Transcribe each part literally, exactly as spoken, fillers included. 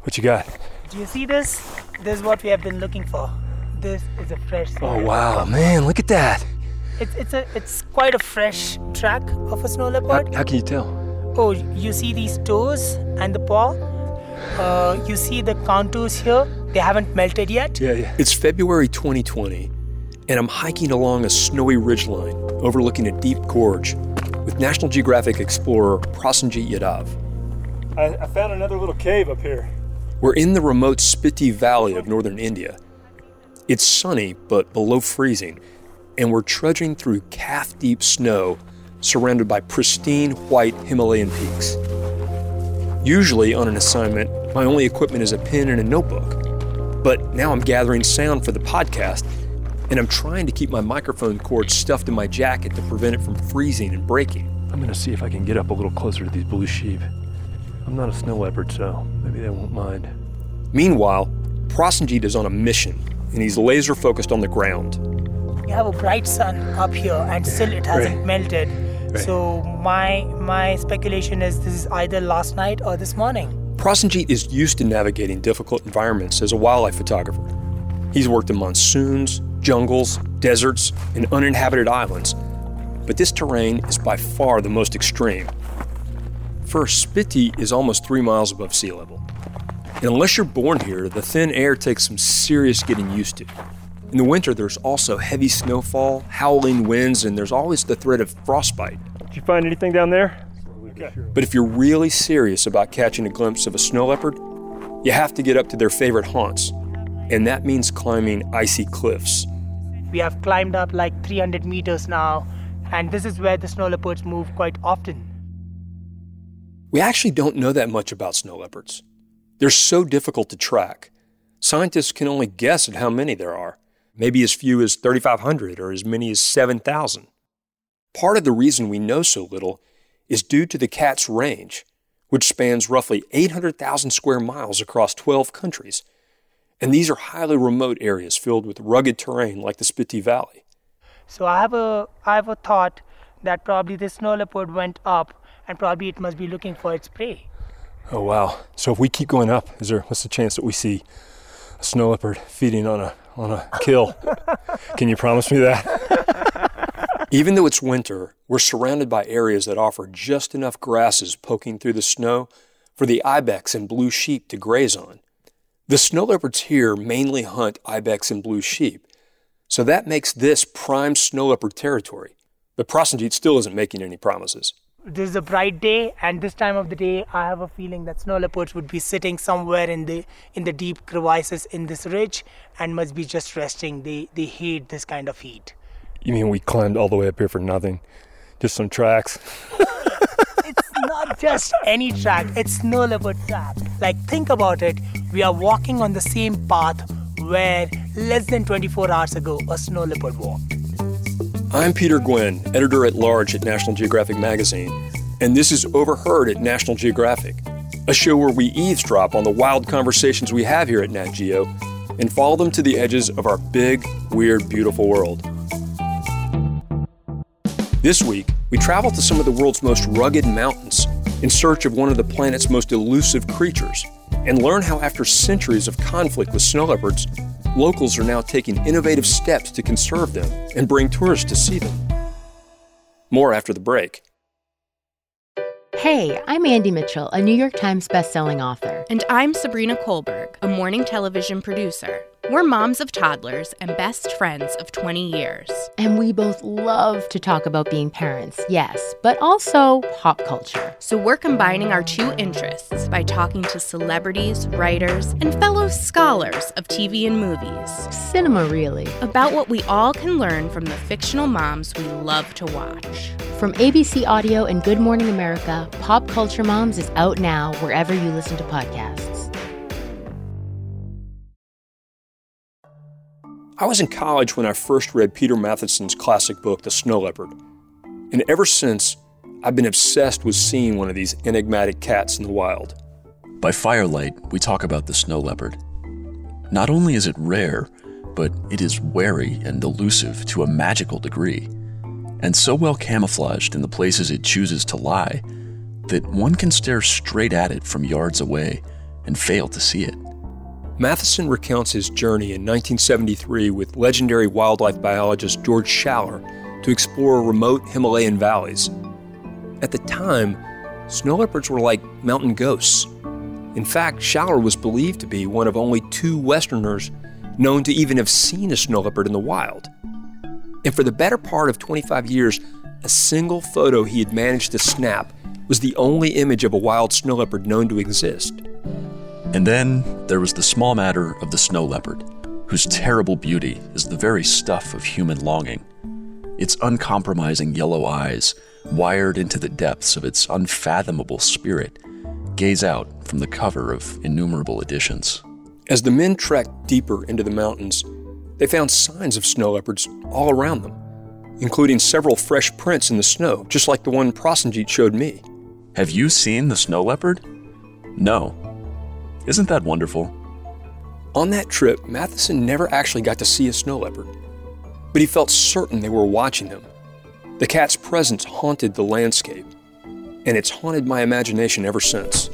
What you got? Do you see this? This is what we have been looking for. This is a fresh snow Oh leopard. wow, man, look at that. It's it's a it's quite a fresh track of a snow leopard. How, how can you tell? Oh, you see these toes and the paw? Uh, you see the contours here? They haven't melted yet. Yeah, yeah. It's February twenty twenty, and I'm hiking along a snowy ridgeline overlooking a deep gorge with National Geographic explorer Prasenjit Yadav. I, I found another little cave up here. We're in the remote Spiti Valley of northern India. It's sunny, but below freezing, and we're trudging through calf-deep snow surrounded by pristine white Himalayan peaks. Usually on an assignment, my only equipment is a pen and a notebook. But now I'm gathering sound for the podcast, and I'm trying to keep my microphone cord stuffed in my jacket to prevent it from freezing and breaking. I'm gonna see if I can get up a little closer to these blue sheep. I'm not a snow leopard, so maybe they won't mind. Meanwhile, Prasenjit is on a mission, and he's laser focused on the ground. We have a bright sun up here, and still it hasn't Right. melted. Right. So my my speculation is this is either last night or this morning. Prasenjit is used to navigating difficult environments as a wildlife photographer. He's worked in monsoons, jungles, deserts, and uninhabited islands. But this terrain is by far the most extreme. First, Spiti is almost three miles above sea level. And unless you're born here, the thin air takes some serious getting used to. In the winter, there's also heavy snowfall, howling winds, and there's always the threat of frostbite. Did you find anything down there? Okay. But if you're really serious about catching a glimpse of a snow leopard, you have to get up to their favorite haunts, and that means climbing icy cliffs. We have climbed up like three hundred meters now, and this is where the snow leopards move quite often. We actually don't know that much about snow leopards. They're so difficult to track. Scientists can only guess at how many there are, maybe as few as thirty-five hundred or as many as seven thousand. Part of the reason we know so little is due to the cat's range, which spans roughly eight hundred thousand square miles across twelve countries. And these are highly remote areas filled with rugged terrain like the Spiti Valley. So I have a I have a thought that probably this snow leopard went up, and probably it must be looking for its prey. Oh, wow. So if we keep going up, is there, what's the chance that we see a snow leopard feeding on a on a kill? Can you promise me that? Even though it's winter, we're surrounded by areas that offer just enough grasses poking through the snow for the ibex and blue sheep to graze on. The snow leopards here mainly hunt ibex and blue sheep, so that makes this prime snow leopard territory. But Prasenjit still isn't making any promises. This is a bright day, and this time of the day, I have a feeling that snow leopards would be sitting somewhere in the in the deep crevices in this ridge and must be just resting. They they hate this kind of heat. You mean we climbed all the way up here for nothing? Just some tracks? It's not just any track, it's snow leopard track. Like, think about it. We are walking on the same path where less than twenty-four hours ago a snow leopard walked. I'm Peter Gwynn, editor-at-large at National Geographic Magazine, and this is Overheard at National Geographic, a show where we eavesdrop on the wild conversations we have here at Nat Geo and follow them to the edges of our big, weird, beautiful world. This week, we travel to some of the world's most rugged mountains in search of one of the planet's most elusive creatures and learn how after centuries of conflict with snow leopards, locals are now taking innovative steps to conserve them and bring tourists to see them. More after the break. Hey, I'm Andy Mitchell, a New York Times bestselling author. And I'm Sabrina Kohlberg, a morning television producer. We're moms of toddlers and best friends of twenty years. And we both love to talk about being parents, yes, but also pop culture. So we're combining our two interests by talking to celebrities, writers, and fellow scholars of T V and movies. Cinema, really. About what we all can learn from the fictional moms we love to watch. From A B C Audio and Good Morning America, Pop Culture Moms is out now wherever you listen to podcasts. I was in college when I first read Peter Matheson's classic book, The Snow Leopard. And ever since, I've been obsessed with seeing one of these enigmatic cats in the wild. By firelight, we talk about the snow leopard. Not only is it rare, but it is wary and elusive to a magical degree, and so well camouflaged in the places it chooses to lie that one can stare straight at it from yards away and fail to see it. Matheson recounts his journey in nineteen seventy-three with legendary wildlife biologist George Schaller to explore remote Himalayan valleys. At the time, snow leopards were like mountain ghosts. In fact, Schaller was believed to be one of only two Westerners known to even have seen a snow leopard in the wild. And for the better part of twenty-five years, a single photo he had managed to snap was the only image of a wild snow leopard known to exist. And then there was the small matter of the snow leopard, whose terrible beauty is the very stuff of human longing. Its uncompromising yellow eyes, wired into the depths of its unfathomable spirit, gaze out from the cover of innumerable editions. As the men trekked deeper into the mountains, they found signs of snow leopards all around them, including several fresh prints in the snow, just like the one Prosenjit showed me. Have you seen the snow leopard? No. Isn't that wonderful? On that trip, Matheson never actually got to see a snow leopard, but he felt certain they were watching him. The cat's presence haunted the landscape, and it's haunted my imagination ever since.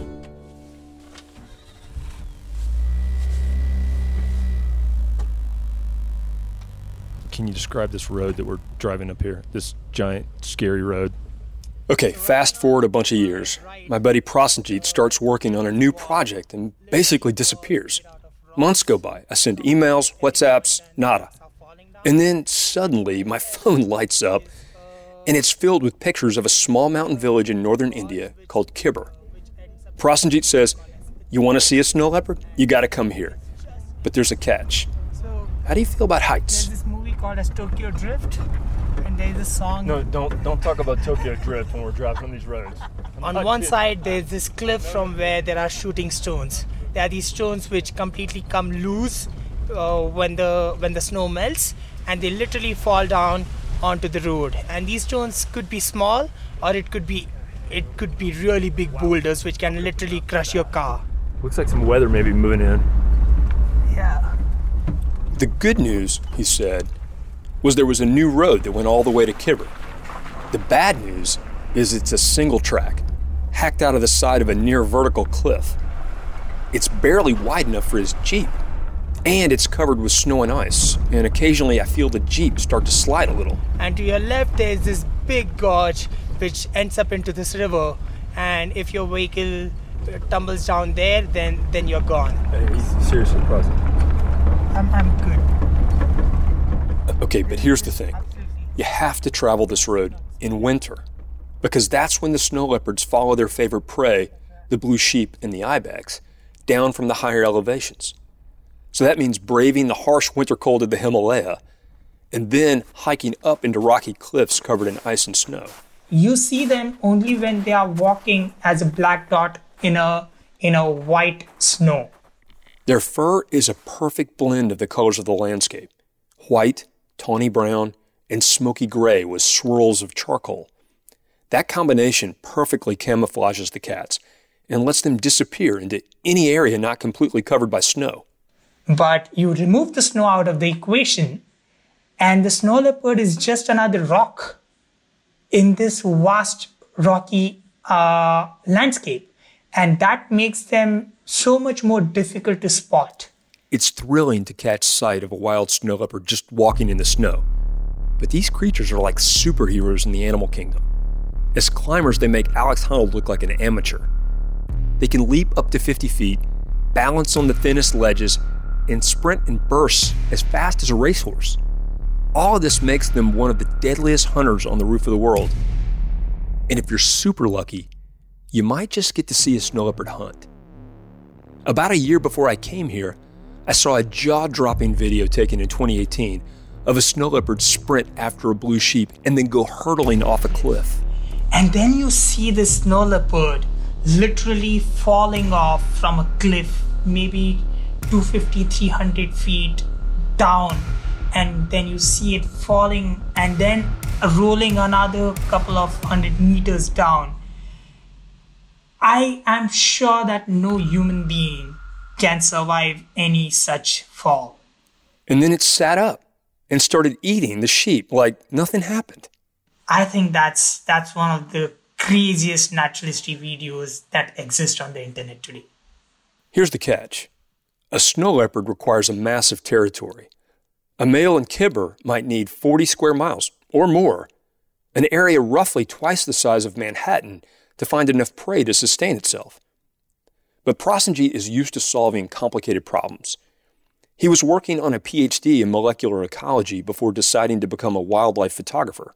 Can you describe this road that we're driving up here? This giant, scary road? Okay, fast forward a bunch of years. My buddy Prosenjit starts working on a new project and basically disappears. Months go by. I send emails, WhatsApps, nada. And then suddenly my phone lights up and it's filled with pictures of a small mountain village in northern India called Khyber. Prosenjit says, "You want to see a snow leopard? You got to come here." But there's a catch. How do you feel about heights? There's this movie called as Tokyo Drift, and there's this song. No, don't don't talk about Tokyo Drift when we're driving on these roads. On one side, there's this cliff from where there are shooting stones. There are these stones which completely come loose uh, when the when the snow melts, and they literally fall down onto the road. And these stones could be small, or it could be it could be really big boulders which can literally crush your car. Looks like some weather may be moving in. Yeah. The good news, he said, was there was a new road that went all the way to Khyber. The bad news is it's a single track, hacked out of the side of a near vertical cliff. It's barely wide enough for his Jeep, and it's covered with snow and ice, and occasionally I feel the Jeep start to slide a little. And to your left, there's this big gorge which ends up into this river, and if your vehicle tumbles down there, then, then you're gone. Hey, he's seriously present. I'm, I'm good. Okay, but here's the thing. You have to travel this road in winter, because that's when the snow leopards follow their favorite prey, the blue sheep and the ibex, down from the higher elevations. So that means braving the harsh winter cold of the Himalaya, and then hiking up into rocky cliffs covered in ice and snow. You see them only when they are walking as a black dot in a in a white snow. Their fur is a perfect blend of the colors of the landscape. White, tawny brown, and smoky gray with swirls of charcoal. That combination perfectly camouflages the cats and lets them disappear into any area not completely covered by snow. But you remove the snow out of the equation, and the snow leopard is just another rock in this vast rocky uh, landscape. And that makes them so much more difficult to spot. It's thrilling to catch sight of a wild snow leopard just walking in the snow. But these creatures are like superheroes in the animal kingdom. As climbers, they make Alex Honnold look like an amateur. They can leap up to fifty feet, balance on the thinnest ledges, and sprint in bursts as fast as a racehorse. All of this makes them one of the deadliest hunters on the roof of the world. And if you're super lucky, you might just get to see a snow leopard hunt. About a year before I came here, I saw a jaw-dropping video taken in twenty eighteen of a snow leopard sprint after a blue sheep and then go hurtling off a cliff. And then you see the snow leopard literally falling off from a cliff, maybe two hundred fifty, three hundred feet down. And then you see it falling and then rolling another couple of hundred meters down. I am sure that no human being can survive any such fall. And then it sat up and started eating the sheep like nothing happened. I think that's that's one of the craziest natural history videos that exist on the internet today. Here's the catch. A snow leopard requires a massive territory. A male in Khyber might need forty square miles or more, an area roughly twice the size of Manhattan, to find enough prey to sustain itself. But Prosenjit is used to solving complicated problems. He was working on a P H D in molecular ecology before deciding to become a wildlife photographer.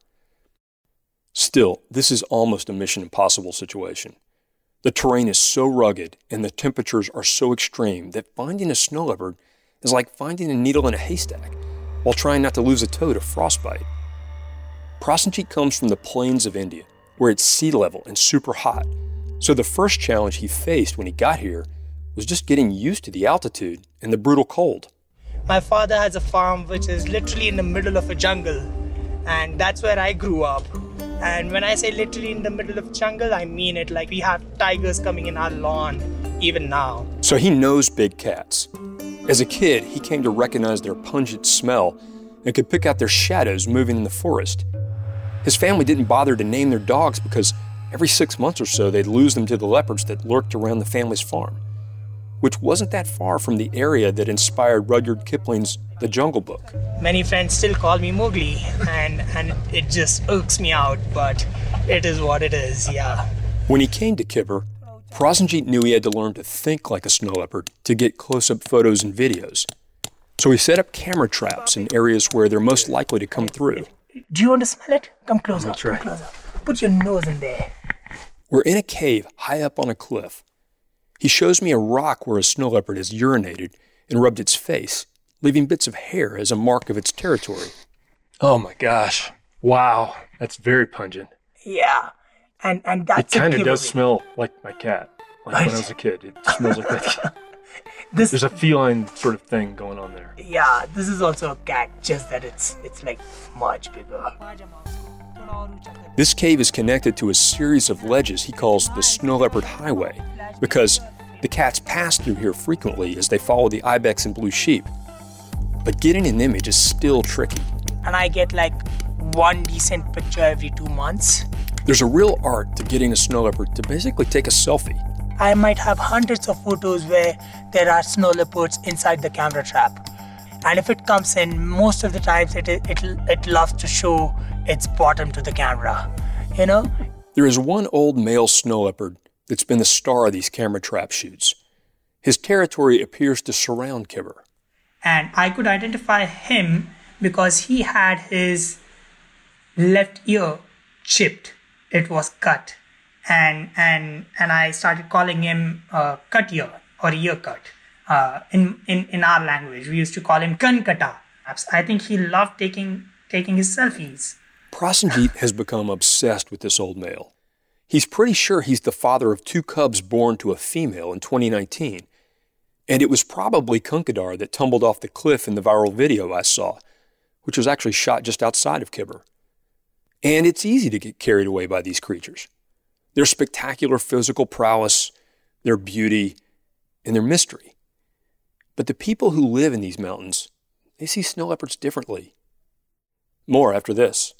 Still, this is almost a Mission Impossible situation. The terrain is so rugged and the temperatures are so extreme that finding a snow leopard is like finding a needle in a haystack while trying not to lose a toe to frostbite. Prosenjit comes from the plains of India, where it's sea level and super hot. So the first challenge he faced when he got here was just getting used to the altitude and the brutal cold. My father has a farm which is literally in the middle of a jungle, and that's where I grew up. And when I say literally in the middle of jungle, I mean it. Like, we have tigers coming in our lawn even now. So he knows big cats. As a kid, he came to recognize their pungent smell and could pick out their shadows moving in the forest. His family didn't bother to name their dogs because every six months or so they'd lose them to the leopards that lurked around the family's farm, which wasn't that far from the area that inspired Rudyard Kipling's The Jungle Book. Many friends still call me Mowgli, and, and it just irks me out, but it is what it is, yeah. When he came to Khyber, Prosenjit knew he had to learn to think like a snow leopard to get close-up photos and videos. So he set up camera traps in areas where they're most likely to come through. Do you want to smell it? Come closer. That's right. Come closer. Put your nose in there. We're in a cave high up on a cliff. He shows me a rock where a snow leopard has urinated and rubbed its face, leaving bits of hair as a mark of its territory. Oh my gosh. Wow. That's very pungent. Yeah. And and that's It kind of does giveaway. smell like my cat. Like when I was a kid. It smells like that. This, There's a feline sort of thing going on there. yeah, this is also a cat, just that it's it's like much bigger. This cave is connected to a series of ledges he calls the Snow Leopard Highway because the cats pass through here frequently as they follow the ibex and blue sheep. But getting an image is still tricky. And I get like one decent picture every two months. There's a real art to getting a snow leopard to basically take a selfie. I might have hundreds of photos where there are snow leopards inside the camera trap. And if it comes in, most of the times it it it loves to show its bottom to the camera, you know? There is one old male snow leopard that's been the star of these camera trap shoots. His territory appears to surround Khyber. And I could identify him because he had his left ear chipped. It was cut. And and and I started calling him uh, cut ear or ear cut. Uh, in, in, in our language, we used to call him kankata. I think he loved taking taking his selfies. Prosenjit has become obsessed with this old male. He's pretty sure he's the father of two cubs born to a female in twenty nineteen. And it was probably Kankadar that tumbled off the cliff in the viral video I saw, which was actually shot just outside of Khyber. And it's easy to get carried away by these creatures. Their spectacular physical prowess, their beauty, and their mystery. But the people who live in these mountains, they see snow leopards differently. More after this.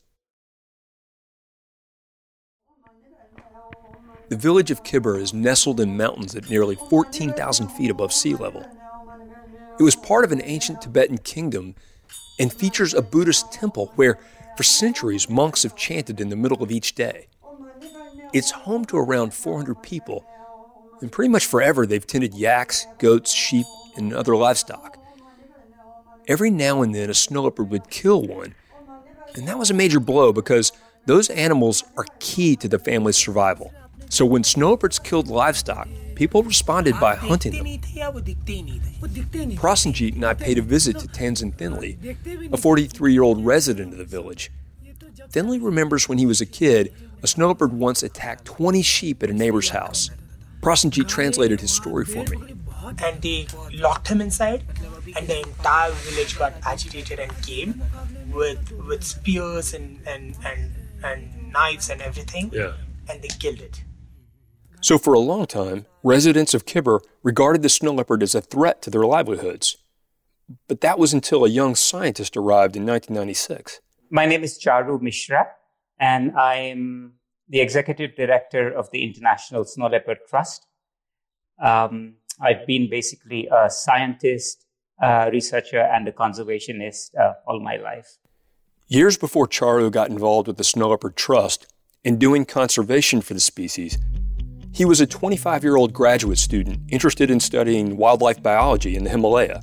The village of Khyber is nestled in mountains at nearly fourteen thousand feet above sea level. It was part of an ancient Tibetan kingdom and features a Buddhist temple where, for centuries, monks have chanted in the middle of each day. It's home to around four hundred people, and pretty much forever they've tended yaks, goats, sheep, and other livestock. Every now and then a snow leopard would kill one, and that was a major blow because those animals are key to the family's survival. So when snow leopards killed livestock, people responded by hunting them. Prosenjit and I paid a visit to Tenzin Thinley, a forty-three-year-old resident of the village. Thinley remembers when he was a kid, a snow leopard once attacked twenty sheep at a neighbor's house. Prosenjit translated his story for me. And they locked him inside, and the entire village got agitated and came with with spears and, and, and, and knives and everything, Yeah. and they killed it. So for a long time, residents of Khyber regarded the snow leopard as a threat to their livelihoods. But that was until a young scientist arrived in nineteen ninety-six. My name is Charu Mishra, and I am the executive director of the International Snow Leopard Trust. Um, I've been basically a scientist, a researcher, and a conservationist uh, all my life. Years before Charu got involved with the Snow Leopard Trust and doing conservation for the species, he was a twenty-five-year-old graduate student interested in studying wildlife biology in the Himalaya.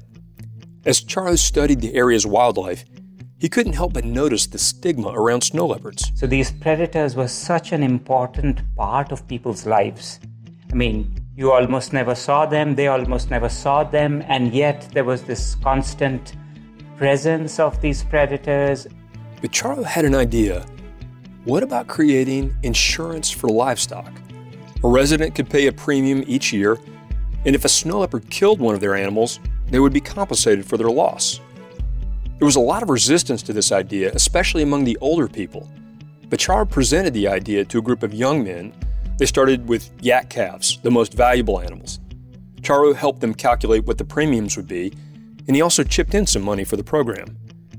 As Charu studied the area's wildlife, he couldn't help but notice the stigma around snow leopards. So these predators were such an important part of people's lives. I mean, you almost never saw them, they almost never saw them, and yet there was this constant presence of these predators. But Charu had an idea. What about creating insurance for livestock? A resident could pay a premium each year, and if a snow leopard killed one of their animals, they would be compensated for their loss. There was a lot of resistance to this idea, especially among the older people. But Charu presented the idea to a group of young men. They started with yak calves, the most valuable animals. Charu helped them calculate what the premiums would be, and he also chipped in some money for the program.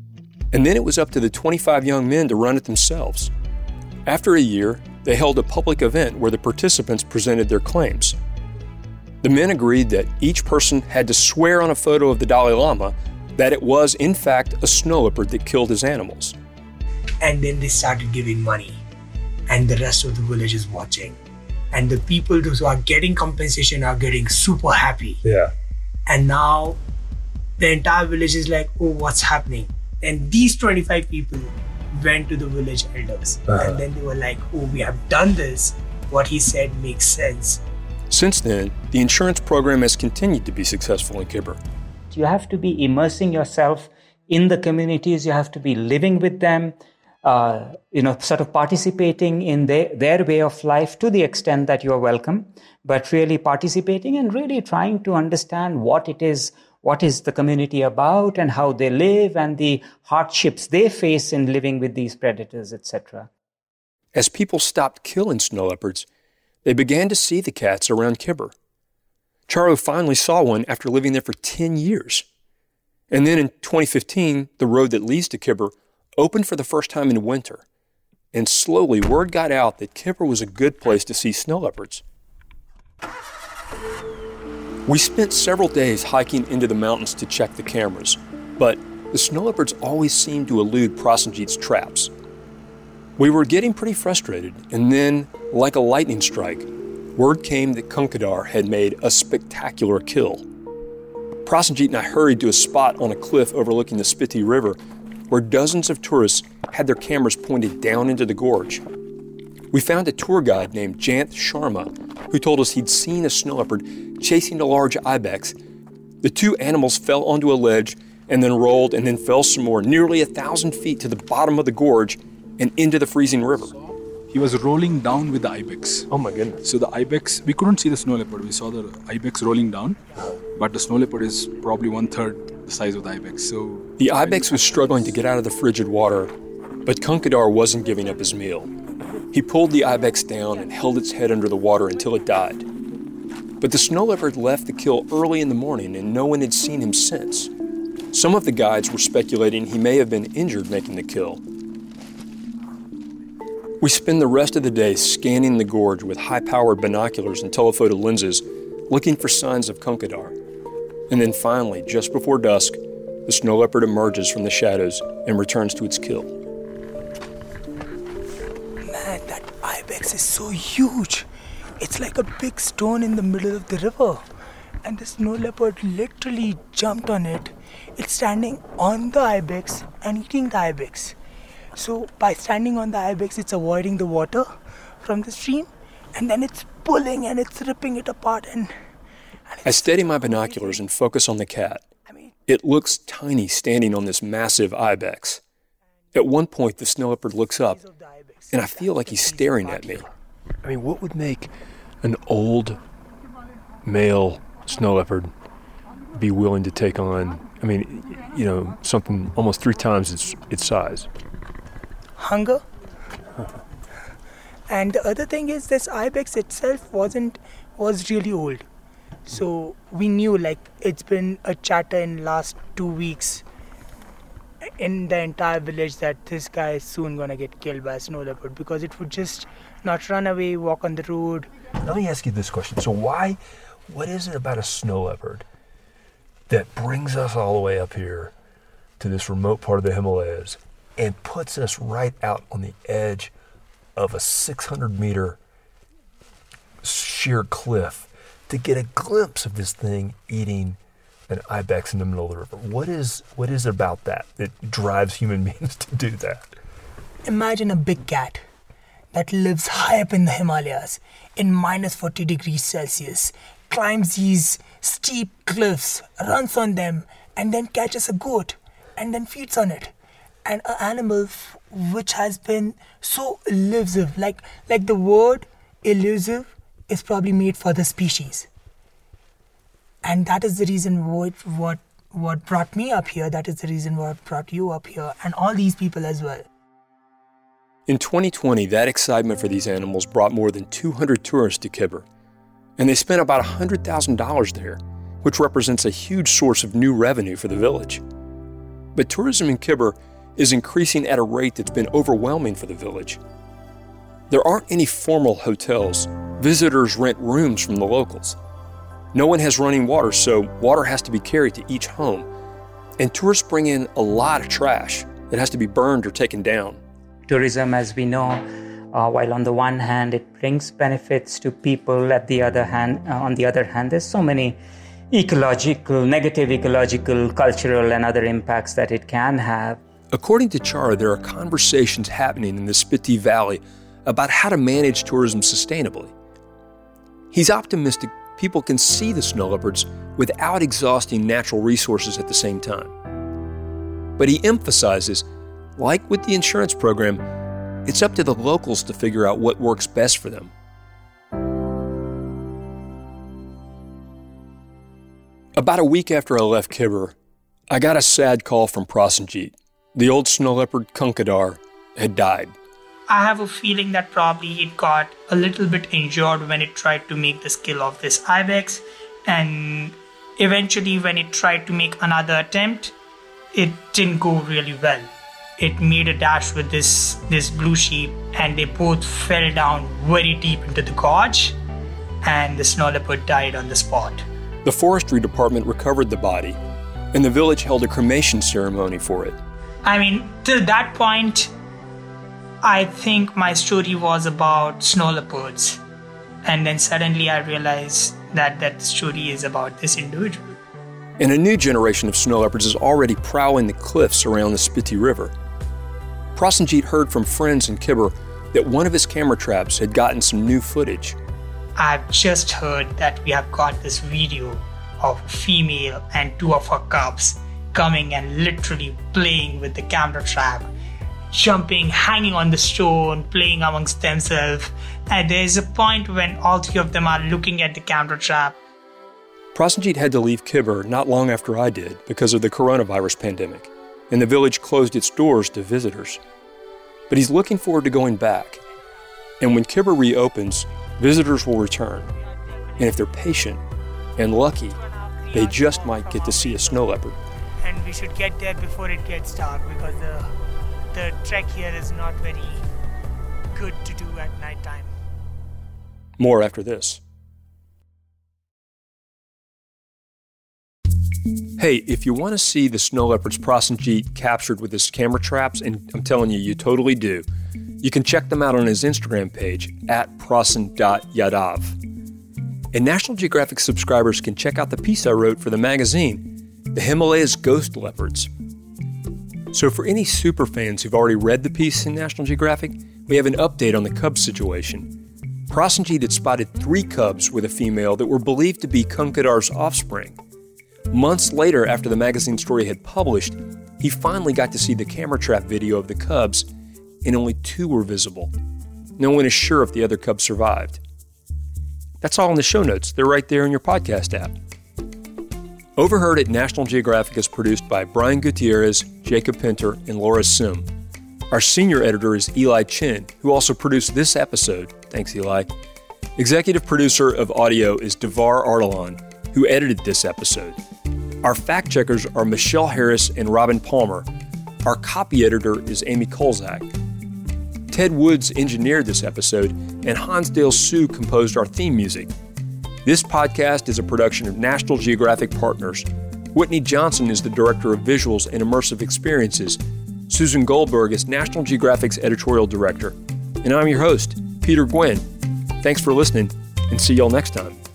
And then it was up to the twenty-five young men to run it themselves. After a year, they held a public event where the participants presented their claims. The men agreed that each person had to swear on a photo of the Dalai Lama that it was, in fact, a snow leopard that killed his animals. And then they started giving money, and the rest of the village is watching. And the people who are getting compensation are getting super happy. Yeah. And now the entire village is like, oh, what's happening? And these twenty-five people went to the village elders. Uh-huh. And then they were like, oh, we have done this. What he said makes sense. Since then, the insurance program has continued to be successful in Khyber. You have to be immersing yourself in the communities. You have to be living with them, uh, you know, sort of participating in their, their way of life to the extent that you are welcome, but really participating and really trying to understand what it is, what is the community about and how they live and the hardships they face in living with these predators, et cetera. As people stopped killing snow leopards, they began to see the cats around Khyber. Charu finally saw one after living there for ten years. And then in twenty fifteen, the road that leads to Khyber opened for the first time in winter. And slowly, word got out that Khyber was a good place to see snow leopards. We spent several days hiking into the mountains to check the cameras, but the snow leopards always seemed to elude Prasenjit's traps. We were getting pretty frustrated, and then, like a lightning strike, word came that Kunkadar had made a spectacular kill. Prasenjit and I hurried to a spot on a cliff overlooking the Spiti River, where dozens of tourists had their cameras pointed down into the gorge. We found a tour guide named Jant Sharma, who told us he'd seen a snow leopard chasing a large ibex. The two animals fell onto a ledge and then rolled and then fell some more, nearly a thousand feet to the bottom of the gorge and into the freezing river. He was rolling down with the ibex. Oh my goodness. So the ibex, we couldn't see the snow leopard. We saw the ibex rolling down, but the snow leopard is probably one third the size of the ibex. So the ibex was struggling to get out of the frigid water, but Kunkadar wasn't giving up his meal. He pulled the ibex down and held its head under the water until it died. But the snow leopard left the kill early in the morning and no one had seen him since. Some of the guides were speculating he may have been injured making the kill. We spend the rest of the day scanning the gorge with high-powered binoculars and telephoto lenses, looking for signs of Kunkadar. And then finally, just before dusk, the snow leopard emerges from the shadows and returns to its kill. Man, that ibex is so huge. It's like a big stone in the middle of the river. And the snow leopard literally jumped on it. It's standing on the ibex and eating the ibex. So by standing on the ibex, it's avoiding the water from the stream, and then it's pulling and it's ripping it apart. And, and I steady my binoculars and focus on the cat. It looks tiny standing on this massive ibex. At one point, the snow leopard looks up, and I feel like he's staring at me. I mean, what would make an old male snow leopard be willing to take on, I mean, you know, something almost three times its its size? Hunger. And the other thing is, this ibex itself wasn't was really old. So we knew, like, it's been a chatter in last two weeks in the entire village that this guy is soon gonna get killed by a snow leopard, because it would just not run away, walk on the road. Let me ask you this question. So why what is it about a snow leopard that brings us all the way up here to this remote part of the Himalayas and puts us right out on the edge of a six hundred meter sheer cliff to get a glimpse of this thing eating an ibex in the middle of the river? What is what is it about that that drives human beings to do that? Imagine a big cat that lives high up in the Himalayas in minus forty degrees Celsius, climbs these steep cliffs, runs on them, and then catches a goat and then feeds on it. And an animal f- which has been so elusive, like like the word elusive is probably made for the species. And that is the reason what what what brought me up here. That is the reason what brought you up here, and all these people as well. In twenty twenty, that excitement for these animals brought more than two hundred tourists to Khyber, and they spent about one hundred thousand dollars there, which represents a huge source of new revenue for the village. But tourism in Khyber is increasing at a rate that's been overwhelming for the village. There aren't any formal hotels. Visitors rent rooms from the locals. No one has running water, so water has to be carried to each home. And tourists bring in a lot of trash that has to be burned or taken down. Tourism, as we know, uh, while on the one hand it brings benefits to people, at the other hand, uh, on the other hand, there's so many ecological, negative ecological, cultural, and other impacts that it can have. According to Chara, there are conversations happening in the Spiti Valley about how to manage tourism sustainably. He's optimistic people can see the snow leopards without exhausting natural resources at the same time. But he emphasizes, like with the insurance program, it's up to the locals to figure out what works best for them. About a week after I left Khyber, I got a sad call from Prasenjit. The old snow leopard Kankadar had died. I have a feeling that probably it got a little bit injured when it tried to make the skill of this ibex, and eventually when it tried to make another attempt, it didn't go really well. It made a dash with this, this blue sheep, and they both fell down very deep into the gorge, and the snow leopard died on the spot. The forestry department recovered the body, and the village held a cremation ceremony for it. I mean, till that point, I think my story was about snow leopards. And then suddenly I realized that that story is about this individual. And a new generation of snow leopards is already prowling the cliffs around the Spiti River. Prasenjit heard from friends in Khyber that one of his camera traps had gotten some new footage. I've just heard that we have got this video of a female and two of her cubs coming and literally playing with the camera trap, jumping, hanging on the stone, playing amongst themselves. And there's a point when all three of them are looking at the camera trap. Prasenjit had to leave Khyber not long after I did because of the coronavirus pandemic, and the village closed its doors to visitors. But he's looking forward to going back. And when Khyber reopens, visitors will return. And if they're patient and lucky, they just might get to see a snow leopard. And we should get there before it gets dark, because the the trek here is not very good to do at nighttime. More after this. Hey, if you want to see the snow leopards Prasenjit captured with his camera traps, and I'm telling you, you totally do, you can check them out on his Instagram page, at prasen dot yadav. And National Geographic subscribers can check out the piece I wrote for the magazine, The Himalayas Ghost Leopards. So for any super fans who've already read the piece in National Geographic, we have an update on the cub situation. Prasenjit had spotted three cubs with a female that were believed to be Kankadar's offspring. Months later, after the magazine story had published, he finally got to see the camera trap video of the cubs, and only two were visible. No one is sure if the other cubs survived. That's all in the show notes. They're right there in your podcast app. Overheard at National Geographic is produced by Brian Gutierrez, Jacob Pinter, and Laura Sim. Our senior editor is Eli Chin, who also produced this episode. Thanks, Eli. Executive producer of audio is Devar Ardalan, who edited this episode. Our fact checkers are Michelle Harris and Robin Palmer. Our copy editor is Amy Kolzak. Ted Woods engineered this episode, and Hansdale Sue composed our theme music. This podcast is a production of National Geographic Partners. Whitney Johnson is the Director of Visuals and Immersive Experiences. Susan Goldberg is National Geographic's Editorial Director. And I'm your host, Peter Gwinn. Thanks for listening, and see y'all next time.